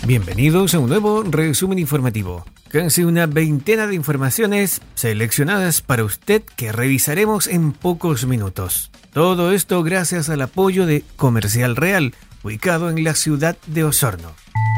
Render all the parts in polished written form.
Bienvenidos a un nuevo resumen informativo. Casi una veintena de informaciones seleccionadas para usted que revisaremos en pocos minutos. Todo esto gracias al apoyo de Comercial Real, ubicado en la ciudad de Osorno.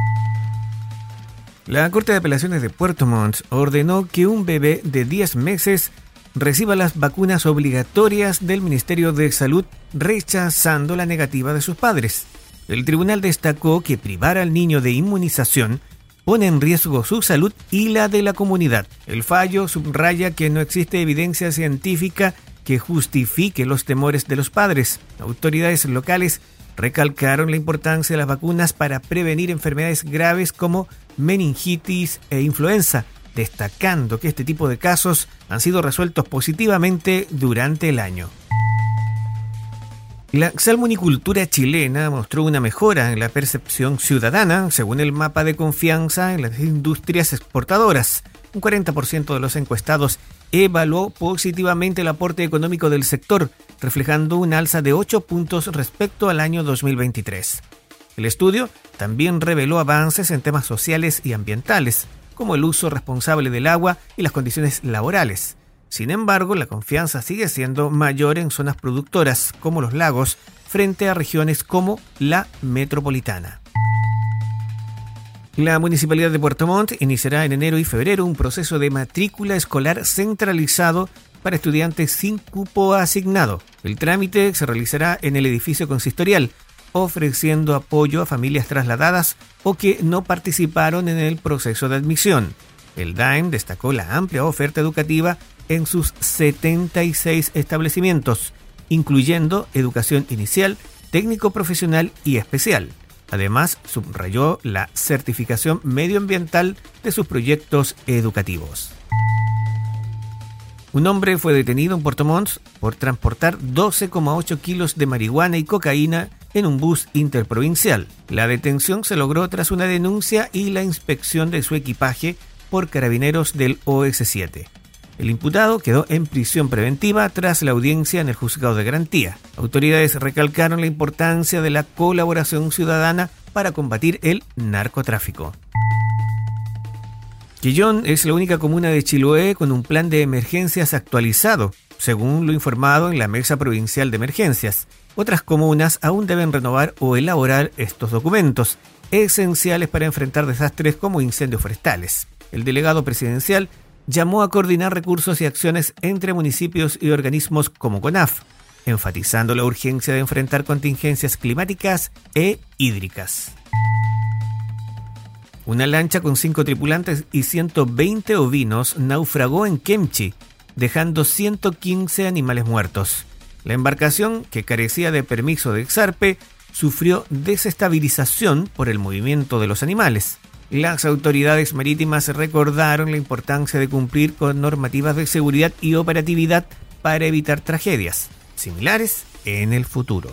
La Corte de Apelaciones de Puerto Montt ordenó que un bebé de 10 meses reciba las vacunas obligatorias del Ministerio de Salud, rechazando la negativa de sus padres. El tribunal destacó que privar al niño de inmunización pone en riesgo su salud y la de la comunidad. El fallo subraya que no existe evidencia científica que justifique los temores de los padres. Autoridades locales recalcaron la importancia de las vacunas para prevenir enfermedades graves como meningitis e influenza, destacando que este tipo de casos han sido resueltos positivamente durante el año. La salmonicultura chilena mostró una mejora en la percepción ciudadana, según el mapa de confianza en las industrias exportadoras. Un 40% de los encuestados evaluó positivamente el aporte económico del sector, reflejando un alza de 8 puntos respecto al año 2023. El estudio también reveló avances en temas sociales y ambientales, como el uso responsable del agua y las condiciones laborales. Sin embargo, la confianza sigue siendo mayor en zonas productoras, como los lagos, frente a regiones como la metropolitana. La Municipalidad de Puerto Montt iniciará en enero y febrero un proceso de matrícula escolar centralizado para estudiantes sin cupo asignado. El trámite se realizará en el edificio consistorial, ofreciendo apoyo a familias trasladadas o que no participaron en el proceso de admisión. El DAEM destacó la amplia oferta educativa en sus 76 establecimientos, incluyendo educación inicial, técnico profesional y especial. Además, subrayó la certificación medioambiental de sus proyectos educativos. Un hombre fue detenido en Puerto Montt por transportar 12,8 kilos de marihuana y cocaína en un bus interprovincial. La detención se logró tras una denuncia y la inspección de su equipaje por carabineros del OS7. El imputado quedó en prisión preventiva tras la audiencia en el juzgado de garantía. Autoridades recalcaron la importancia de la colaboración ciudadana para combatir el narcotráfico. Quillón es la única comuna de Chiloé con un plan de emergencias actualizado, según lo informado en la Mesa Provincial de Emergencias. Otras comunas aún deben renovar o elaborar estos documentos, esenciales para enfrentar desastres como incendios forestales. El delegado presidencial llamó a coordinar recursos y acciones entre municipios y organismos como CONAF, enfatizando la urgencia de enfrentar contingencias climáticas e hídricas. Una lancha con 5 tripulantes y 120 ovinos naufragó en Kemchi, dejando 115 animales muertos. La embarcación, que carecía de permiso de Exarpe, sufrió desestabilización por el movimiento de los animales. Las autoridades marítimas recordaron la importancia de cumplir con normativas de seguridad y operatividad para evitar tragedias similares en el futuro.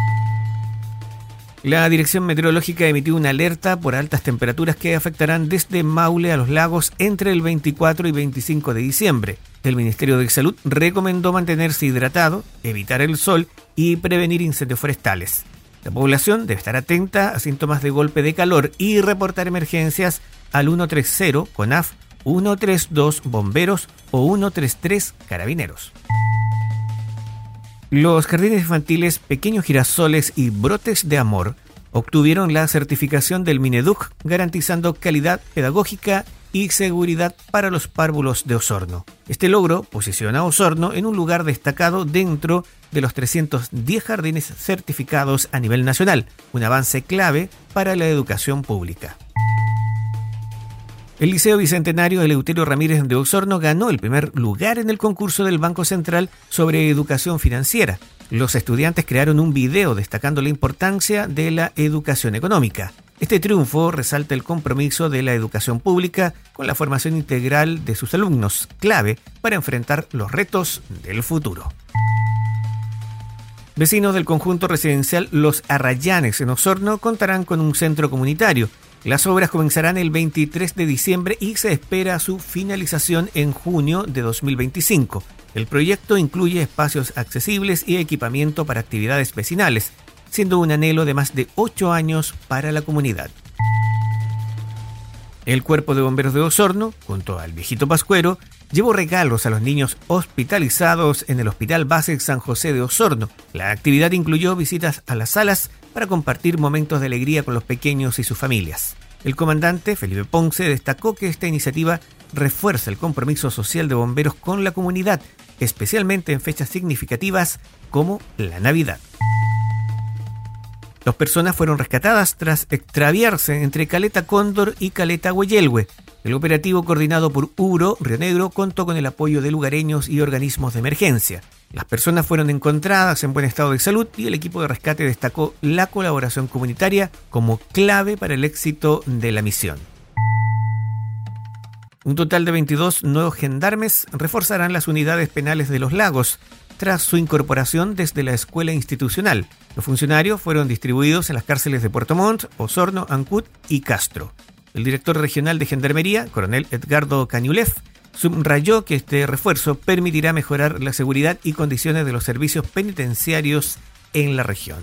La Dirección Meteorológica emitió una alerta por altas temperaturas que afectarán desde Maule a los lagos entre el 24 y 25 de diciembre. El Ministerio de Salud recomendó mantenerse hidratado, evitar el sol y prevenir incendios forestales. La población debe estar atenta a síntomas de golpe de calor y reportar emergencias al 130 CONAF, 132 Bomberos o 133 Carabineros. Los jardines infantiles Pequeños Girasoles y Brotes de Amor obtuvieron la certificación del Mineduc, garantizando calidad pedagógica y seguridad para los párvulos de Osorno. Este logro posiciona a Osorno en un lugar destacado dentro de los 310 jardines certificados a nivel nacional, un avance clave para la educación pública. El Liceo Bicentenario Eleuterio Ramírez de Osorno ganó el primer lugar en el concurso del Banco Central sobre educación financiera. Los estudiantes crearon un video destacando la importancia de la educación económica. Este triunfo resalta el compromiso de la educación pública con la formación integral de sus alumnos, clave para enfrentar los retos del futuro. Vecinos del conjunto residencial Los Arrayanes en Osorno contarán con un centro comunitario. Las obras comenzarán el 23 de diciembre y se espera su finalización en junio de 2025. El proyecto incluye espacios accesibles y equipamiento para actividades vecinales, siendo un anhelo de más de 8 años para la comunidad. El Cuerpo de Bomberos de Osorno, junto al Viejito Pascuero, llevó regalos a los niños hospitalizados en el Hospital Base San José de Osorno. La actividad incluyó visitas a las salas para compartir momentos de alegría con los pequeños y sus familias. El comandante Felipe Ponce destacó que esta iniciativa refuerza el compromiso social de bomberos con la comunidad, especialmente en fechas significativas como la Navidad. 2 personas fueron rescatadas tras extraviarse entre Caleta Cóndor y Caleta Hueyelhue. El operativo, coordinado por UBRO Río Negro, contó con el apoyo de lugareños y organismos de emergencia. Las personas fueron encontradas en buen estado de salud y el equipo de rescate destacó la colaboración comunitaria como clave para el éxito de la misión. Un total de 22 nuevos gendarmes reforzarán las unidades penales de Los Lagos tras su incorporación desde la escuela institucional. Los funcionarios fueron distribuidos en las cárceles de Puerto Montt, Osorno, Ancud y Castro. El director regional de Gendarmería, coronel Edgardo Cañulef, subrayó que este refuerzo permitirá mejorar la seguridad y condiciones de los servicios penitenciarios en la región.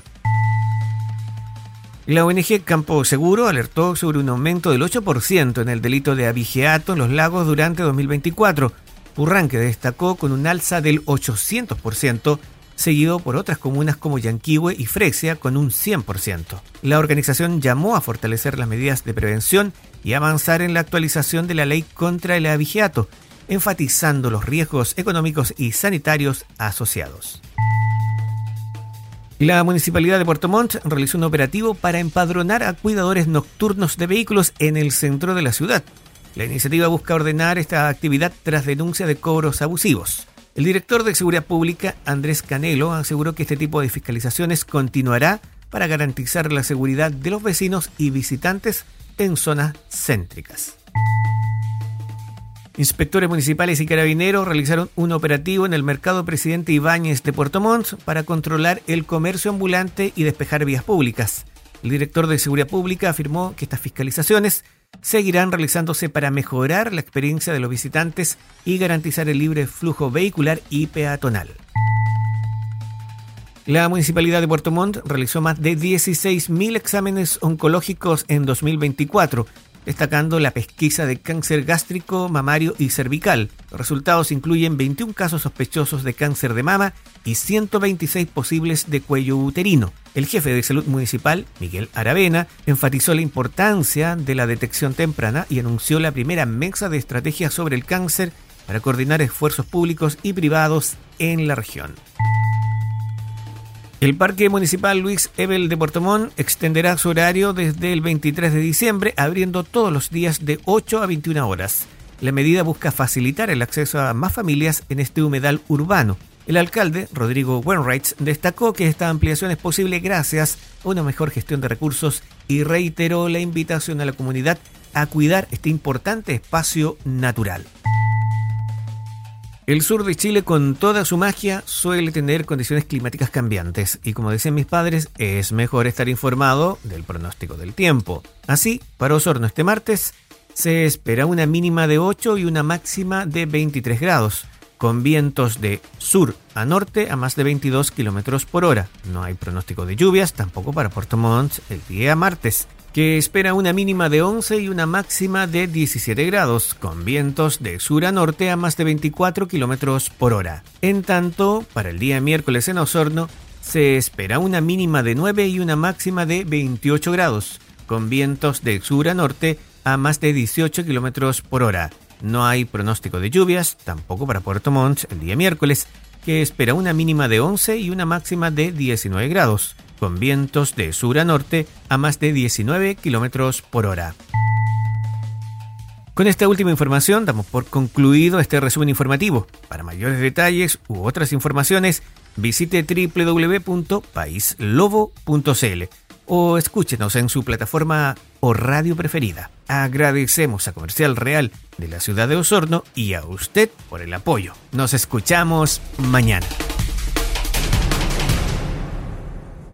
La ONG Campo Seguro alertó sobre un aumento del 8% en el delito de abigeato en Los Lagos durante 2024. Purranque destacó con un alza del 800%, seguido por otras comunas como Yanquihue y Fresia con un 100%. La organización llamó a fortalecer las medidas de prevención y avanzar en la actualización de la ley contra el abigeato, enfatizando los riesgos económicos y sanitarios asociados. La Municipalidad de Puerto Montt realizó un operativo para empadronar a cuidadores nocturnos de vehículos en el centro de la ciudad. La iniciativa busca ordenar esta actividad tras denuncia de cobros abusivos. El director de Seguridad Pública, Andrés Canelo, aseguró que este tipo de fiscalizaciones continuará para garantizar la seguridad de los vecinos y visitantes en zonas céntricas. Inspectores municipales y carabineros realizaron un operativo en el mercado Presidente Ibáñez de Puerto Montt para controlar el comercio ambulante y despejar vías públicas. El director de Seguridad Pública afirmó que estas fiscalizaciones seguirán realizándose para mejorar la experiencia de los visitantes y garantizar el libre flujo vehicular y peatonal. La Municipalidad de Puerto Montt realizó más de 16.000 exámenes oncológicos en 2024, destacando la pesquisa de cáncer gástrico, mamario y cervical. Los resultados incluyen 21 casos sospechosos de cáncer de mama y 126 posibles de cuello uterino. El jefe de salud municipal, Miguel Aravena, enfatizó la importancia de la detección temprana y anunció la primera mesa de estrategias sobre el cáncer para coordinar esfuerzos públicos y privados en la región. El Parque Municipal Luis Ebel de Puerto Montt extenderá su horario desde el 23 de diciembre, abriendo todos los días de 8 a 21 horas. La medida busca facilitar el acceso a más familias en este humedal urbano. El alcalde, Rodrigo Wainwright, destacó que esta ampliación es posible gracias a una mejor gestión de recursos y reiteró la invitación a la comunidad a cuidar este importante espacio natural. El sur de Chile, con toda su magia, suele tener condiciones climáticas cambiantes y, como decían mis padres, es mejor estar informado del pronóstico del tiempo. Así, para Osorno este martes se espera una mínima de 8 y una máxima de 23 grados, con vientos de sur a norte a más de 22 kilómetros por hora. No hay pronóstico de lluvias tampoco para Puerto Montt el día martes, que espera una mínima de 11 y una máxima de 17 grados, con vientos de sur a norte a más de 24 kilómetros por hora. En tanto, para el día miércoles en Osorno, se espera una mínima de 9 y una máxima de 28 grados, con vientos de sur a norte a más de 18 kilómetros por hora. No hay pronóstico de lluvias, tampoco para Puerto Montt el día miércoles, que espera una mínima de 11 y una máxima de 19 grados, con vientos de sur a norte a más de 19 kilómetros por hora. Con esta última información damos por concluido este resumen informativo. Para mayores detalles u otras informaciones, visite www.paislobo.cl o escúchenos en su plataforma o radio preferida. Agradecemos a Comercial Real de la ciudad de Osorno y a usted por el apoyo. Nos escuchamos mañana.